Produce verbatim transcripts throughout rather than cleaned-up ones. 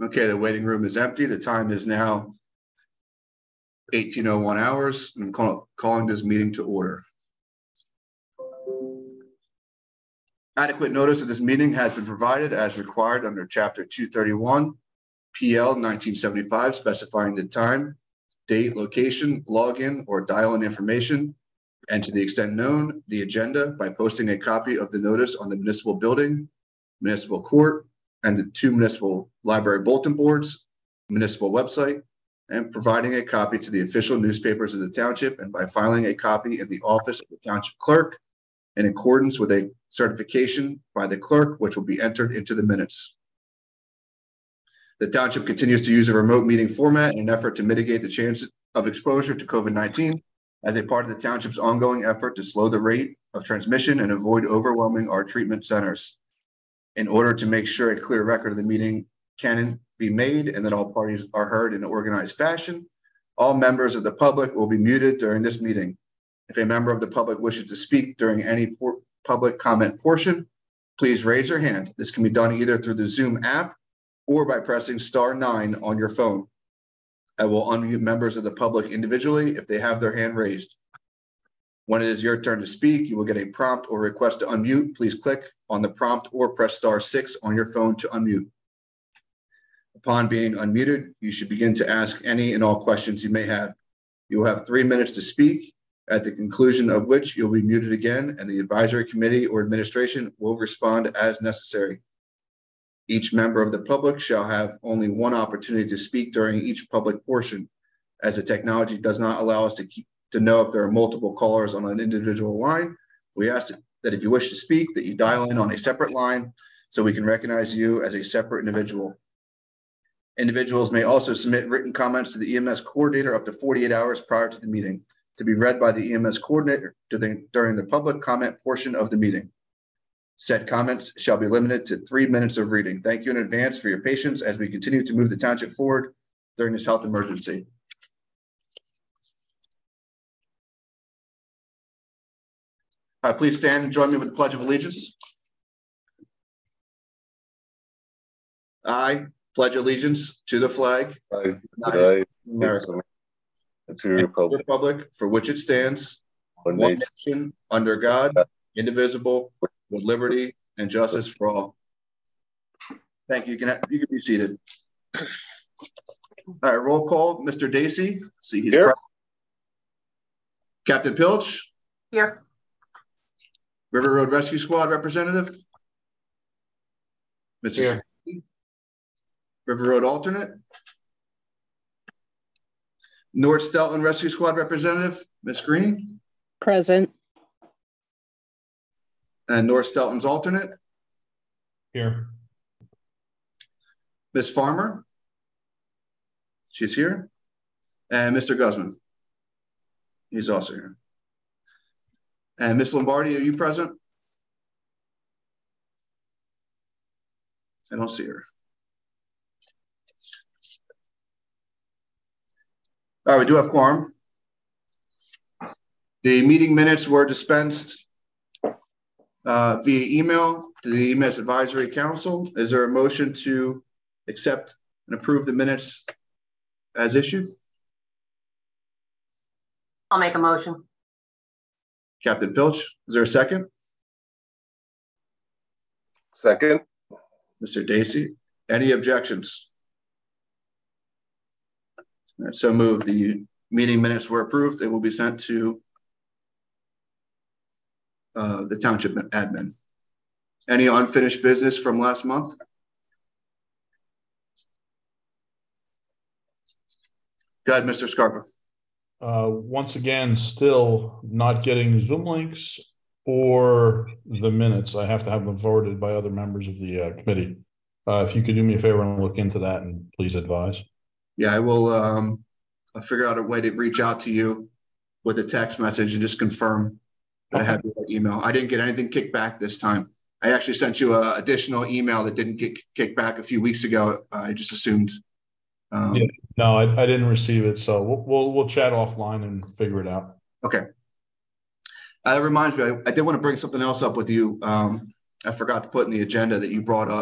Okay, the waiting room is empty. The time is now eighteen oh one hours. I'm call, calling this meeting to order. Adequate notice of this meeting has been provided as required under Chapter two thirty-one, P L nineteen seventy-five, specifying the time, date, location, login, or dial-in information, and to the extent known, the agenda by posting a copy of the notice on the municipal building, municipal court, and the two municipal library bulletin boards, municipal website, and providing a copy to the official newspapers of the township, and by filing a copy in the office of the township clerk in accordance with a certification by the clerk, which will be entered into the minutes. The township continues to use a remote meeting format in an effort to mitigate the chance of exposure to COVID nineteen as a part of the township's ongoing effort to slow the rate of transmission and avoid overwhelming our treatment centers. In order to make sure a clear record of the meeting can be made and that all parties are heard in an organized fashion, all members of the public will be muted during this meeting. If a member of the public wishes to speak during any public comment portion, please raise your hand. This can be done either through the Zoom app or by pressing star nine on your phone. I will unmute members of the public individually if they have their hand raised. When it is your turn to speak, you will get a prompt or request to unmute. Please click on the prompt or press star six on your phone to unmute. Upon being unmuted, you should begin to ask any and all questions you may have. You will have three minutes to speak, at the conclusion of which you'll be muted again, and the advisory committee or administration will respond as necessary. Each member of the public shall have only one opportunity to speak during each public portion. As the technology does not allow us to keep to know if there are multiple callers on an individual line, we ask that if you wish to speak, that you dial in on a separate line so we can recognize you as a separate individual. Individuals may also submit written comments to the E M S coordinator up to forty-eight hours prior to the meeting to be read by the E M S coordinator during the public comment portion of the meeting. Said comments shall be limited to three minutes of reading. Thank you in advance for your patience as we continue to move the township forward during this health emergency. Uh, please stand and join me with the Pledge of Allegiance. I pledge allegiance to the flag of the United States of America, and to the republic. republic for which it stands, one, one nation, nation, under God, indivisible, with liberty and justice for all. Thank you. You can, have, you can be seated. All right, roll call. Mister Dacey. See, he's here. Captain Pilch. Here. River Road Rescue Squad representative. Mister Here. River Road alternate. North Stelton Rescue Squad representative, Miss Green. Present. And North Stelton's alternate. Here. Miss Farmer. She's here. And Mister Guzman. He's also here. And Miss Lombardi, are you present? I don't see her. All right, we do have quorum. The meeting minutes were dispensed uh, via email to the E M S Advisory Council. Is there a motion to accept and approve the minutes as issued? I'll make a motion. Captain Pilch, is there a second? Second. Mister Dacey, any objections? All right, so moved. The meeting minutes were approved. They will be sent to uh, the township admin. Any unfinished business from last month? Go ahead, Mister Scarpa. Uh, once again, still not getting Zoom links or the minutes. I have to have them forwarded by other members of the uh, committee. Uh, if you could do me a favor and look into that, and please advise. Yeah, I will um, I'll figure out a way to reach out to you with a text message and just confirm that okay. I have your email. I didn't get anything kicked back this time. I actually sent you an additional email that didn't get kicked back a few weeks ago. I just assumed. Um, yeah, no, I, I didn't receive it. So we'll, we'll, we'll chat offline and figure it out. Okay. Uh, that reminds me, I, I did want to bring something else up with you. Um, I forgot to put in the agenda that you brought up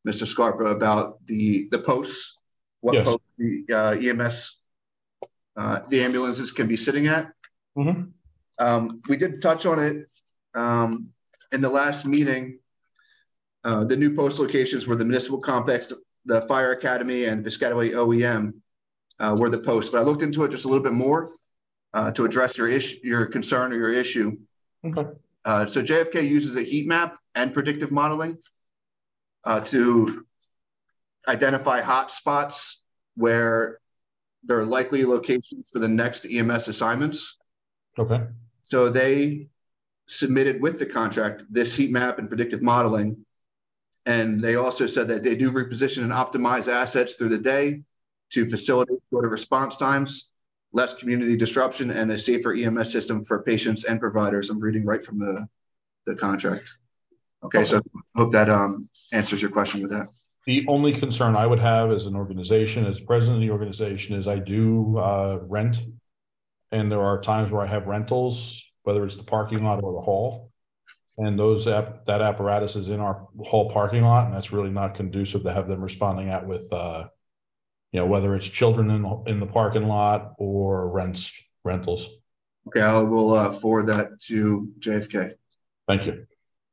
Mister Scarpa about the, the posts, what Yes. post the uh, E M S, uh, the ambulances can be sitting at. Mm-hmm. Um, we did touch on it um, in the last meeting. Uh, the new post locations were the municipal complex, the fire academy, and Piscataway O E M uh, were the posts. But I looked into it just a little bit more uh, to address your issue, your concern or your issue. Okay. Uh, so J F K uses a heat map and predictive modeling uh, to identify hot spots where there are likely locations for the next E M S assignments. Okay. So they submitted with the contract this heat map and predictive modeling. And they also said that they do reposition and optimize assets through the day to facilitate shorter response times, less community disruption, and a safer E M S system for patients and providers. I'm reading right from the, the contract. Okay, okay. So I hope that um, answers your question with that. The only concern I would have as an organization, as president of the organization, is I do uh, rent. And there are times where I have rentals, whether it's the parking lot or the hall. And those app, that apparatus is in our hall parking lot, and that's really not conducive to have them responding out with, uh, you know, whether it's children in the, in the parking lot or rents rentals. Okay, I will uh, forward that to J F K. Thank you.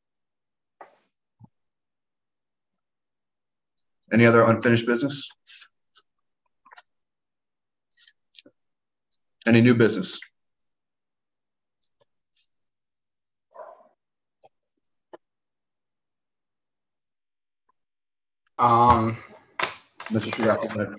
Any other unfinished business? Any new business? Um, Mister Shiraku,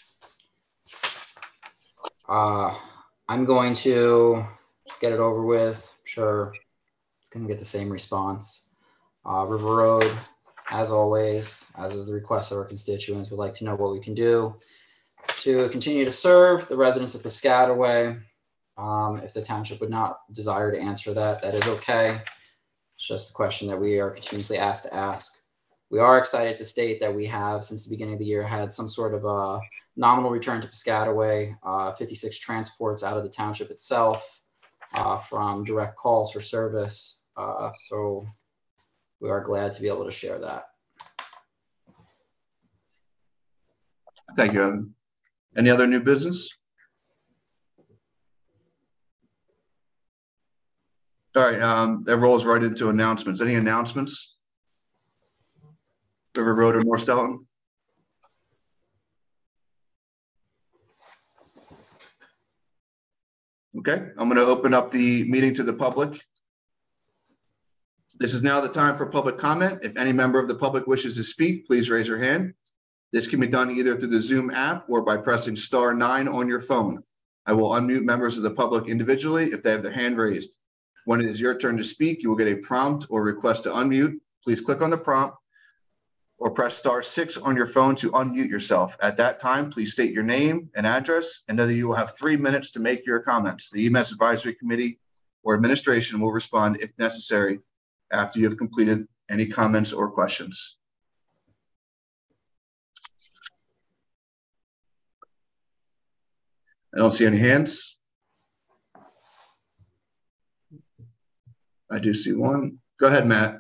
uh, I'm going to just get it over with. I'm sure it's going to get the same response. Uh, River Road, as always, as is the request of our constituents, would like to know what we can do to continue to serve the residents of Piscataway. Um, if the township would not desire to answer that, that is okay. It's just a question that we are continuously asked to ask. We are excited to state that we have, since the beginning of the year, had some sort of a nominal return to Piscataway, uh, fifty-six transports out of the township itself uh, from direct calls for service. Uh, so we are glad to be able to share that. Thank you, Evan. Any other new business? All right, um, that rolls right into announcements. Any announcements? River Road or North Stellan? Okay, I'm going to open up the meeting to the public. This is now the time for public comment. If any member of the public wishes to speak, please raise your hand. This can be done either through the Zoom app or by pressing star nine on your phone. I will unmute members of the public individually if they have their hand raised. When it is your turn to speak, you will get a prompt or request to unmute. Please click on the prompt or press star six on your phone to unmute yourself. At that time, please state your name and address, and then you will have three minutes to make your comments. The E M S Advisory Committee or administration will respond if necessary after you have completed any comments or questions. I don't see any hands. I do see one. Go ahead, Matt.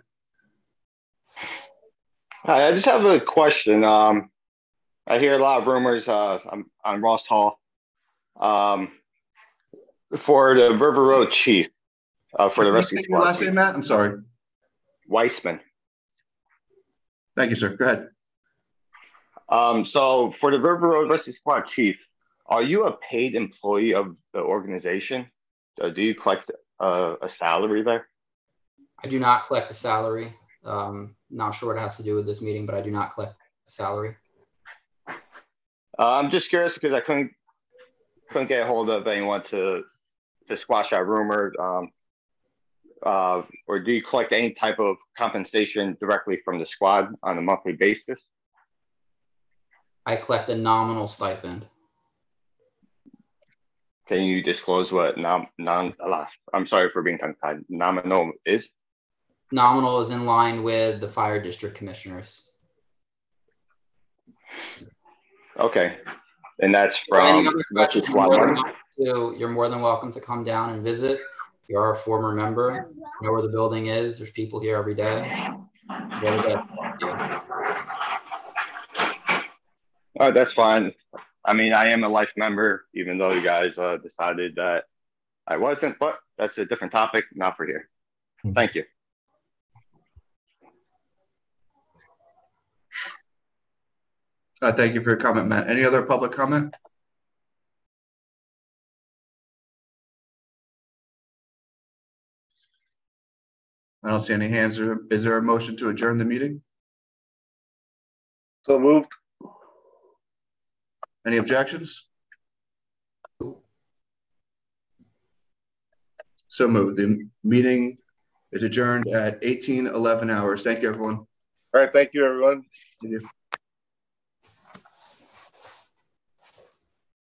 Hi, I just have a question. Um, I hear a lot of rumors uh, on, on Ross Hall um, for the River Road chief uh, for the rescue squad. Your last name, Matt? I'm sorry. Weissman. Thank you, sir. Go ahead. Um, so for the River Road Rescue Squad chief, are you a paid employee of the organization? Uh, do you collect uh, a salary there? I do not collect a salary. Um, not sure what it has to do with this meeting, but I do not collect a salary. Uh, I'm just curious because I couldn't couldn't get a hold of anyone to to squash that rumor. Um, uh, or do you collect any type of compensation directly from the squad on a monthly basis? I collect a nominal stipend. Can you disclose what non non? I'm sorry for being tongue-tied. Nominal is? Nominal is in line with the fire district commissioners. Okay, and that's from that's you're, more than to, you're more than welcome to come down and visit. You're a former member. You know where the building is. There's people here every day. Uh, that's fine. I mean, I am a life member, even though you guys uh, decided that I wasn't, but that's a different topic, not for here. Thank you. Uh, thank you for your comment, Matt. Any other public comment? I don't see any hands. Is there a motion to adjourn the meeting? So moved. Any objections? So moved. The meeting is adjourned at eighteen eleven hours. Thank you, everyone. All right. Thank you, everyone. Thank you.